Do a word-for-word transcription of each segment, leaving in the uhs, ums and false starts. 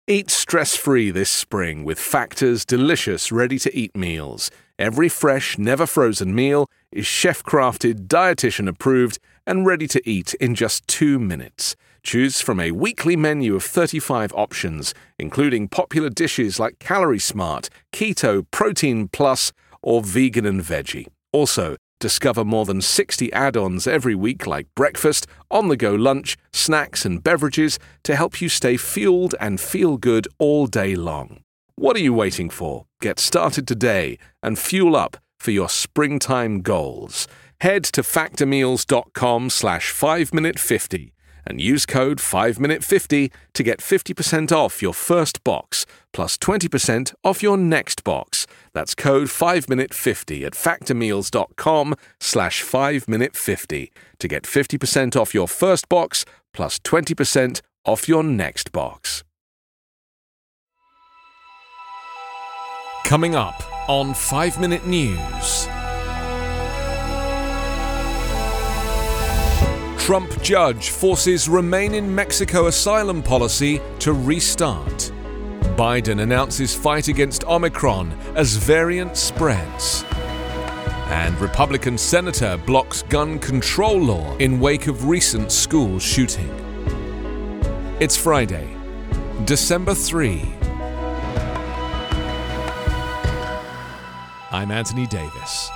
Eat stress-free this spring with Factor's delicious ready-to-eat meals. Every fresh, never-frozen meal is chef-crafted, dietitian-approved, and ready to eat in just two minutes. Choose from a weekly menu of thirty-five options, including popular dishes like Calorie Smart, Keto, Protein Plus, or Vegan and Veggie. Also, discover more than sixty add-ons every week like breakfast, on-the-go lunch, snacks and beverages to help you stay fueled and feel good all day long. What are you waiting for? Get started today and fuel up for your springtime goals. Head to factormeals.com slash 5minute50 and use code five minute fifty to get fifty percent off your first box plus twenty percent off your next box. That's code five minute fifty at factormeals.com slash 5minute50 to get fifty percent off your first box plus twenty percent off your next box. Coming up on five minute News. Trump judge forces Remain in Mexico asylum policy to restart. Biden announces fight against Omicron as variant spreads. And Republican senator blocks gun control law in wake of recent school shooting. It's Friday, December third. I'm Anthony Davis.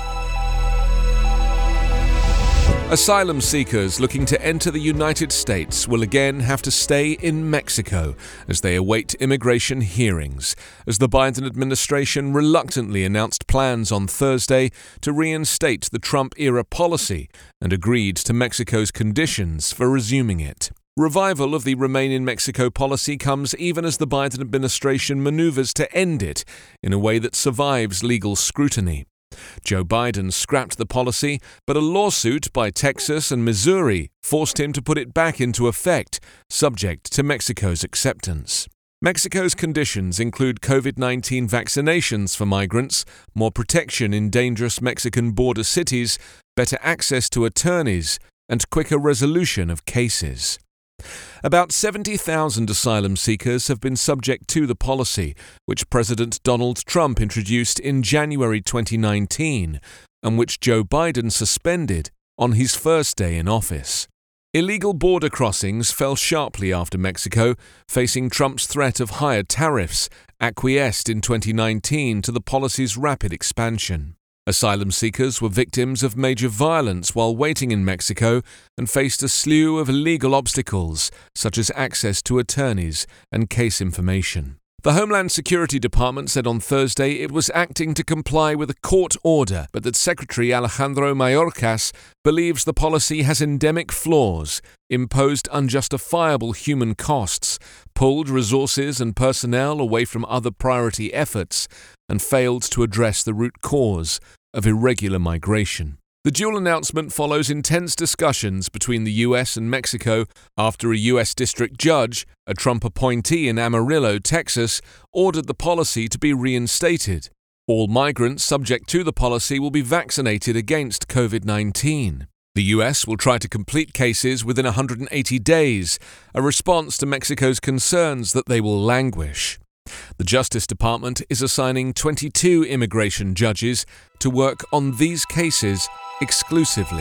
Asylum seekers looking to enter the United States will again have to stay in Mexico as they await immigration hearings, as the Biden administration reluctantly announced plans on Thursday to reinstate the Trump-era policy and agreed to Mexico's conditions for resuming it. Revival of the Remain in Mexico policy comes even as the Biden administration maneuvers to end it in a way that survives legal scrutiny. Joe Biden scrapped the policy, but a lawsuit by Texas and Missouri forced him to put it back into effect, subject to Mexico's acceptance. Mexico's conditions include covid nineteen vaccinations for migrants, more protection in dangerous Mexican border cities, better access to attorneys, and quicker resolution of cases. About seventy thousand asylum seekers have been subject to the policy, which President Donald Trump introduced in January twenty nineteen, and which Joe Biden suspended on his first day in office. Illegal border crossings fell sharply after Mexico, facing Trump's threat of higher tariffs, acquiesced in twenty nineteen to the policy's rapid expansion. Asylum seekers were victims of major violence while waiting in Mexico and faced a slew of illegal obstacles, such as access to attorneys and case information. The Homeland Security Department said on Thursday it was acting to comply with a court order, but that Secretary Alejandro Mayorkas believes the policy has endemic flaws, imposed unjustifiable human costs, pulled resources and personnel away from other priority efforts, and failed to address the root cause of irregular migration. The dual announcement follows intense discussions between the U S and Mexico after a U S district judge, a Trump appointee in Amarillo, Texas, ordered the policy to be reinstated. All migrants subject to the policy will be vaccinated against covid nineteen. The U S will try to complete cases within one hundred eighty days, a response to Mexico's concerns that they will languish. The Justice Department is assigning twenty-two immigration judges to work on these cases exclusively.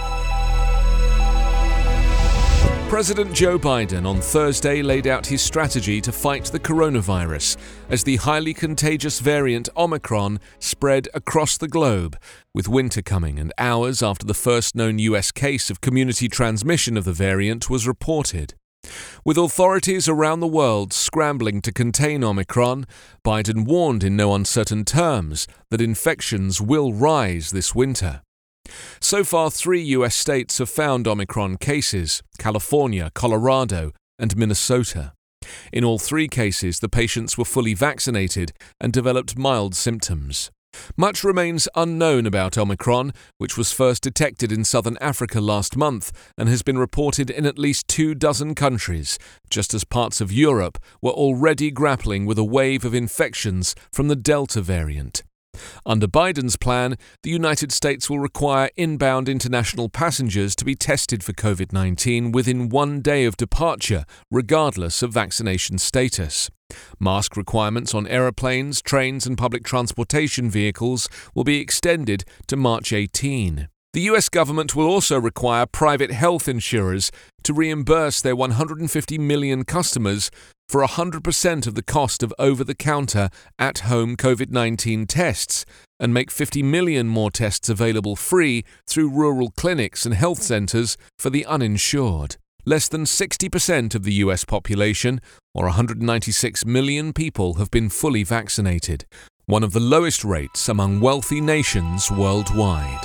President Joe Biden on Thursday laid out his strategy to fight the coronavirus as the highly contagious variant Omicron spread across the globe, with winter coming and hours after the first known U S case of community transmission of the variant was reported. With authorities around the world scrambling to contain Omicron, Biden warned in no uncertain terms that infections will rise this winter. So far, three U S states have found Omicron cases: California, Colorado, and Minnesota. In all three cases, the patients were fully vaccinated and developed mild symptoms. Much remains unknown about Omicron, which was first detected in southern Africa last month and has been reported in at least two dozen countries, just as parts of Europe were already grappling with a wave of infections from the Delta variant. Under Biden's plan, the United States will require inbound international passengers to be tested for covid nineteen within one day of departure, regardless of vaccination status. Mask requirements on aeroplanes, trains and public transportation vehicles will be extended to March eighteenth. The U S government will also require private health insurers to reimburse their one hundred fifty million customers for one hundred percent of the cost of over-the-counter, at-home covid nineteen tests and make fifty million more tests available free through rural clinics and health centers for the uninsured. Less than sixty percent of the U S population, or one hundred ninety-six million people, have been fully vaccinated, one of the lowest rates among wealthy nations worldwide.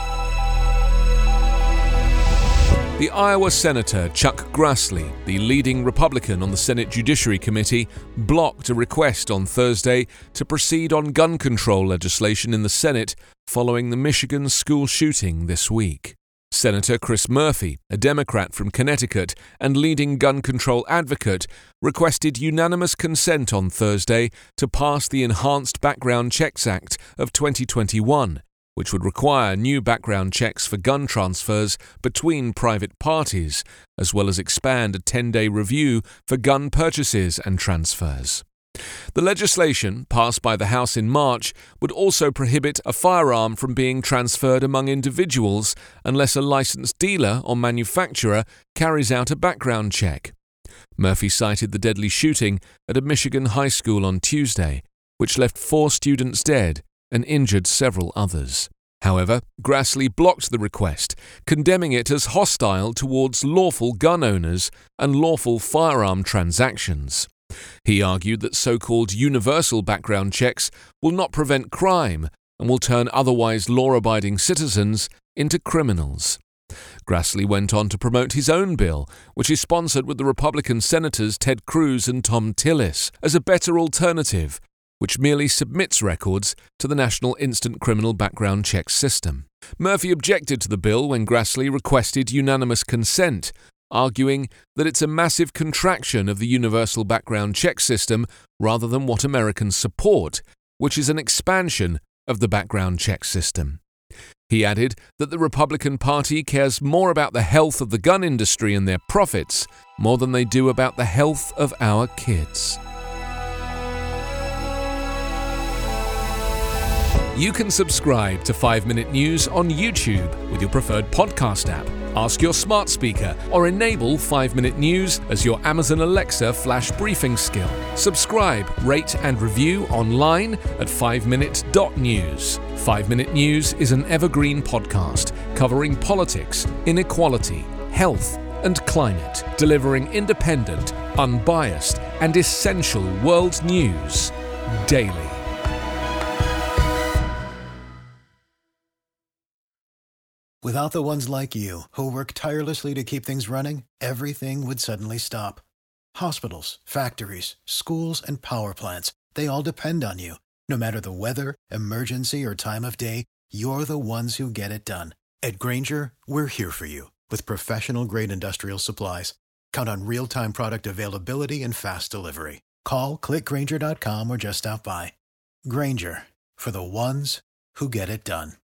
The Iowa Senator Chuck Grassley, the leading Republican on the Senate Judiciary Committee, blocked a request on Thursday to proceed on gun control legislation in the Senate following the Michigan school shooting this week. Senator Chris Murphy, a Democrat from Connecticut and leading gun control advocate, requested unanimous consent on Thursday to pass the Enhanced Background Checks Act of twenty twenty-one, which would require new background checks for gun transfers between private parties, as well as expand a ten-day review for gun purchases and transfers. The legislation, passed by the House in March, would also prohibit a firearm from being transferred among individuals unless a licensed dealer or manufacturer carries out a background check. Murphy cited the deadly shooting at a Michigan high school on Tuesday, which left four students dead and injured several others. However, Grassley blocked the request, condemning it as hostile towards lawful gun owners and lawful firearm transactions. He argued that so-called universal background checks will not prevent crime and will turn otherwise law-abiding citizens into criminals. Grassley went on to promote his own bill, which is sponsored with the Republican Senators Ted Cruz and Tom Tillis, as a better alternative, which merely submits records to the National Instant Criminal Background Check System. Murphy objected to the bill when Grassley requested unanimous consent, arguing that it's a massive contraction of the Universal Background Check System rather than what Americans support, which is an expansion of the background check system. He added that the Republican Party cares more about the health of the gun industry and their profits more than they do about the health of our kids. You can subscribe to five minute News on YouTube with your preferred podcast app. Ask your smart speaker or enable five minute News as your Amazon Alexa flash briefing skill. Subscribe, rate and review online at five minute dot news. five minute News is an evergreen podcast covering politics, inequality, health and climate, delivering independent, unbiased and essential world news daily. Without the ones like you, who work tirelessly to keep things running, everything would suddenly stop. Hospitals, factories, schools, and power plants, they all depend on you. No matter the weather, emergency, or time of day, you're the ones who get it done. At Grainger, we're here for you with professional-grade industrial supplies. Count on real-time product availability and fast delivery. Call, click Grainger dot com, or just stop by. Grainger, for the ones who get it done.